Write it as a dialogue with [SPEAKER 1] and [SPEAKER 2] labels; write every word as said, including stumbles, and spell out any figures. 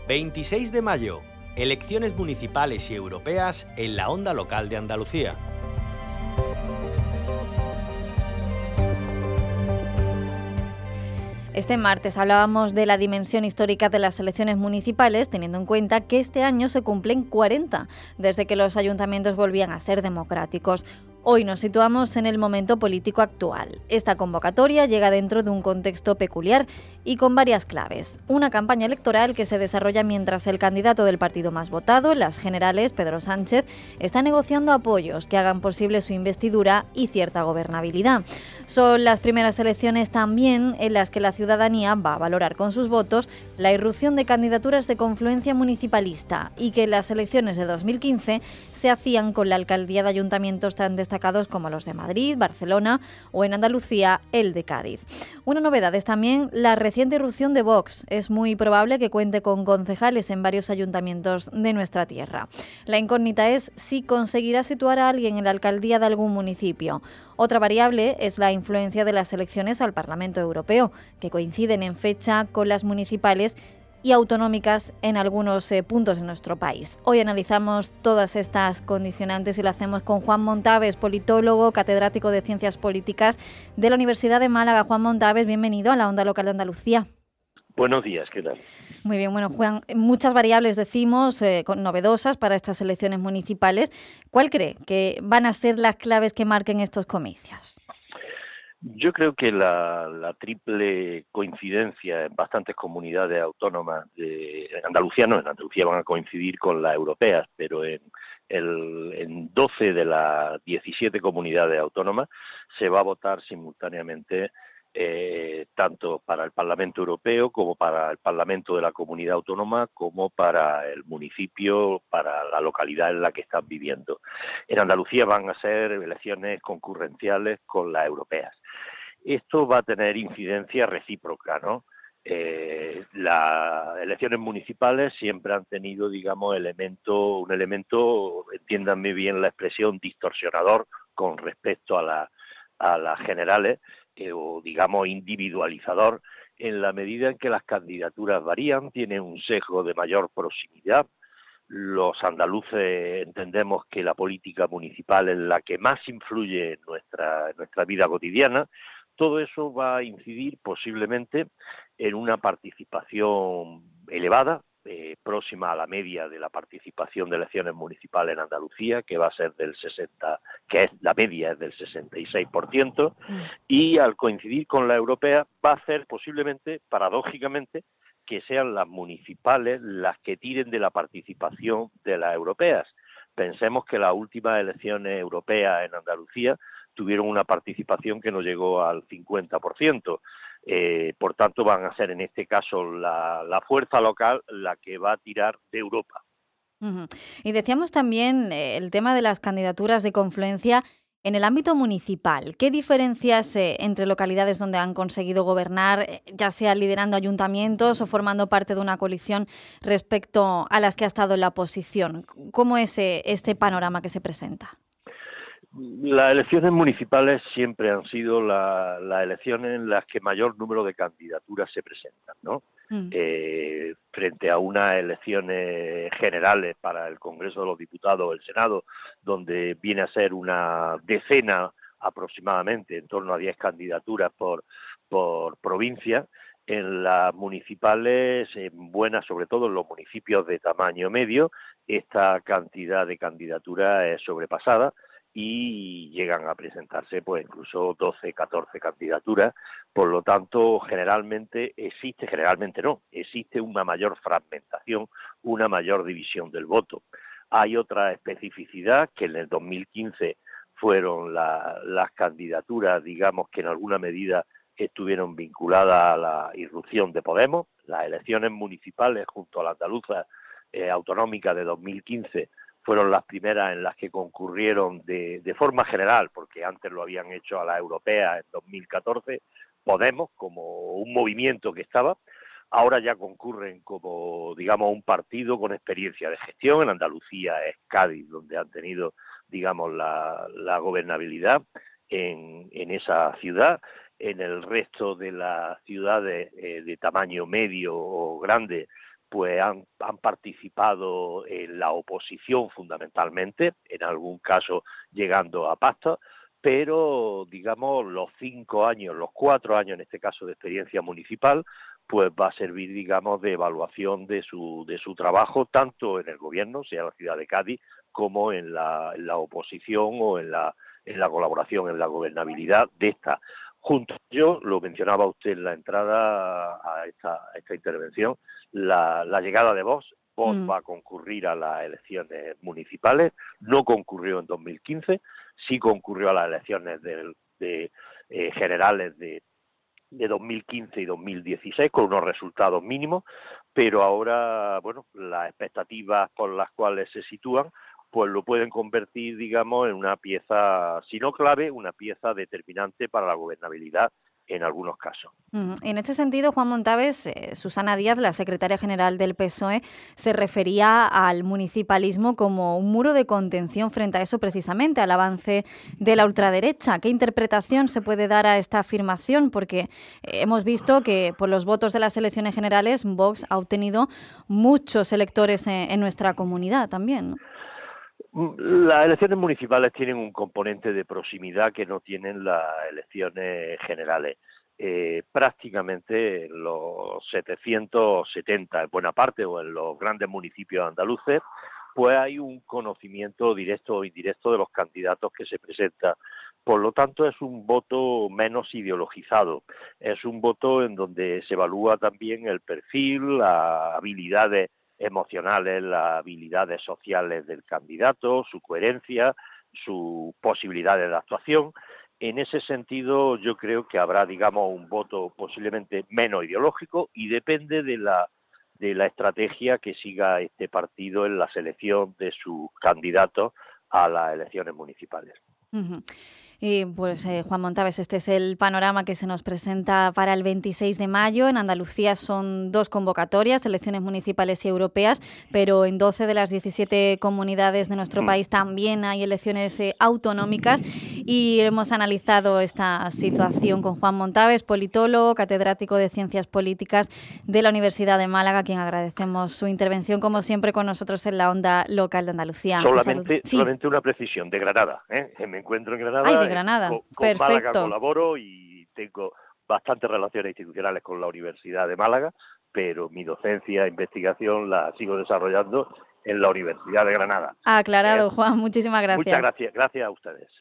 [SPEAKER 1] veintiséis de mayo, elecciones municipales y europeas en la onda local de Andalucía.
[SPEAKER 2] Este martes hablábamos de la dimensión histórica de las elecciones municipales, teniendo en cuenta que este año se cumplen cuarenta, desde que los ayuntamientos volvían a ser democráticos. Hoy nos situamos en el momento político actual. Esta convocatoria llega dentro de un contexto peculiar y con varias claves. Una campaña electoral que se desarrolla mientras el candidato del partido más votado, en las generales, Pedro Sánchez, está negociando apoyos que hagan posible su investidura y cierta gobernabilidad. Son las primeras elecciones también en las que la ciudadanía va a valorar con sus votos la irrupción de candidaturas de confluencia municipalista y que en las elecciones de dos mil quince se hacían con la alcaldía de ayuntamientos tan destacados como los de Madrid, Barcelona o en Andalucía el de Cádiz. Una novedad es también la reciente irrupción de Vox. Es muy probable que cuente con concejales en varios ayuntamientos de nuestra tierra. La incógnita es si conseguirá situar a alguien en la alcaldía de algún municipio. Otra variable es la influencia de las elecciones al Parlamento Europeo, que coinciden en fecha con las municipales y autonómicas en algunos eh, puntos de nuestro país. Hoy analizamos todas estas condicionantes y lo hacemos con Juan Montaves, politólogo, catedrático de Ciencias Políticas de la Universidad de Málaga. Juan Montaves, bienvenido a la Onda Local de Andalucía.
[SPEAKER 3] Buenos días, ¿qué tal?
[SPEAKER 2] Muy bien, bueno, Juan, muchas variables decimos, eh, novedosas para estas elecciones municipales. ¿Cuál cree que van a ser las claves que marquen estos comicios?
[SPEAKER 3] Yo creo que la, la triple coincidencia en bastantes comunidades autónomas de en Andalucía, no, en Andalucía van a coincidir con las europeas, pero en, el, en doce de las diecisiete comunidades autónomas se va a votar simultáneamente eh, tanto para el Parlamento Europeo como para el Parlamento de la Comunidad Autónoma como para el municipio, para la localidad en la que están viviendo. En Andalucía van a ser elecciones concurrenciales con las europeas. Esto va a tener incidencia recíproca, ¿no? Eh, las elecciones municipales siempre han tenido, digamos, elemento, un elemento, entiéndanme bien la expresión, distorsionador con respecto a, la, a las generales, eh, o digamos individualizador, en la medida en que las candidaturas varían, tienen un sesgo de mayor proximidad. Los andaluces entendemos que la política municipal es la que más influye en nuestra, en nuestra vida cotidiana. Todo eso va a incidir posiblemente en una participación elevada, eh, próxima a la media de la participación de elecciones municipales en Andalucía, que va a ser del sesenta, que es la media es del sesenta y seis por ciento, mm. y al coincidir con la europea va a hacer posiblemente, paradójicamente, que sean las municipales las que tiren de la participación de las europeas. Pensemos que las últimas elecciones europeas en Andalucía tuvieron una participación que no llegó al cincuenta por ciento. Eh, por tanto, van a ser en este caso la, la fuerza local la que va a tirar de Europa.
[SPEAKER 2] Uh-huh. Y decíamos también eh, el tema de las candidaturas de confluencia en el ámbito municipal. ¿Qué diferencias eh, entre localidades donde han conseguido gobernar, eh, ya sea liderando ayuntamientos o formando parte de una coalición, respecto a las que ha estado en la oposición? ¿Cómo es eh, este panorama que se presenta?
[SPEAKER 3] Las elecciones municipales siempre han sido las la elecciones en las que mayor número de candidaturas se presentan, ¿no? Mm. Eh, frente a unas elecciones generales para el Congreso de los Diputados o el Senado, donde viene a ser una decena aproximadamente, en torno a diez candidaturas por, por provincia. En las municipales, en buenas, sobre todo en los municipios de tamaño medio, esta cantidad de candidaturas es sobrepasada y llegan a presentarse pues incluso doce, catorce candidaturas. Por lo tanto, generalmente existe, generalmente no, existe una mayor fragmentación, una mayor división del voto. Hay otra especificidad que en el dos mil quince fueron la, las candidaturas, digamos, que en alguna medida estuvieron vinculadas a la irrupción de Podemos. Las elecciones municipales junto a la andaluza eh, autonómica de dos mil quince fueron las primeras en las que concurrieron de, de forma general, porque antes lo habían hecho a la europea en dos mil catorce, Podemos como un movimiento que estaba, ahora ya concurren como, digamos, un partido con experiencia de gestión. En Andalucía es Cádiz, donde han tenido, digamos, la, la gobernabilidad en, en esa ciudad. En el resto de las ciudades eh, de tamaño medio o grande, pues han, han participado en la oposición fundamentalmente, en algún caso llegando a pactos, pero digamos los cinco años, los cuatro años en este caso de experiencia municipal, pues va a servir, digamos, de evaluación de su de su trabajo, tanto en el gobierno, sea la ciudad de Cádiz, como en la, en la oposición o en la en la colaboración, en la gobernabilidad de esta. Junto a ello, lo mencionaba usted en la entrada a esta, a esta intervención, la, la llegada de Vox. Vox
[SPEAKER 2] Mm.
[SPEAKER 3] va a concurrir a las elecciones municipales, no concurrió en dos mil quince, sí concurrió a las elecciones de, de eh, generales de, de dos mil quince y dos mil dieciséis con unos resultados mínimos, pero ahora, bueno, las expectativas por las cuales se sitúan, pues lo pueden convertir, digamos, en una pieza, si no clave, una pieza determinante para la gobernabilidad en algunos casos.
[SPEAKER 2] Mm, En este sentido, Juan Montaves, eh, Susana Díaz, la secretaria general del P S O E, se refería al municipalismo como un muro de contención frente a eso precisamente, al avance de la ultraderecha. ¿Qué interpretación se puede dar a esta afirmación? Porque eh, hemos visto que por los votos de las elecciones generales, Vox ha obtenido muchos electores en, en nuestra comunidad también, ¿no?
[SPEAKER 3] Las elecciones municipales tienen un componente de proximidad que no tienen las elecciones generales. Eh, prácticamente en los setecientos setenta, en buena parte, o en los grandes municipios andaluces, pues hay un conocimiento directo o indirecto de los candidatos que se presentan. Por lo tanto, es un voto menos ideologizado. Es un voto en donde se evalúa también el perfil, las habilidades emocionales, las habilidades sociales del candidato, su coherencia, sus posibilidades de actuación. En ese sentido, yo creo que habrá, digamos, un voto posiblemente menos ideológico y depende de la de la estrategia que siga este partido en la selección de sus candidatos a las elecciones municipales.
[SPEAKER 2] Uh-huh. Y pues eh, Juan Montaves, este es el panorama que se nos presenta para el veintiséis de mayo. En Andalucía son dos convocatorias, elecciones municipales y europeas, pero en doce de las diecisiete comunidades de nuestro país también hay elecciones eh, autonómicas, y hemos analizado esta situación con Juan Montaves, politólogo, catedrático de Ciencias Políticas de la Universidad de Málaga, a quien agradecemos su intervención, como siempre, con nosotros en la onda local de Andalucía.
[SPEAKER 3] Solamente,
[SPEAKER 2] Sí.
[SPEAKER 3] solamente una precisión, de Granada, ¿eh? Me encuentro en Granada.
[SPEAKER 2] Ay, de Granada.
[SPEAKER 3] Con, con
[SPEAKER 2] Perfecto.
[SPEAKER 3] Málaga colaboro y tengo bastantes relaciones institucionales con la Universidad de Málaga, pero mi docencia e investigación la sigo desarrollando en la Universidad de Granada.
[SPEAKER 2] Aclarado, ¿Eh? Juan, muchísimas gracias.
[SPEAKER 3] Muchas gracias, gracias a ustedes.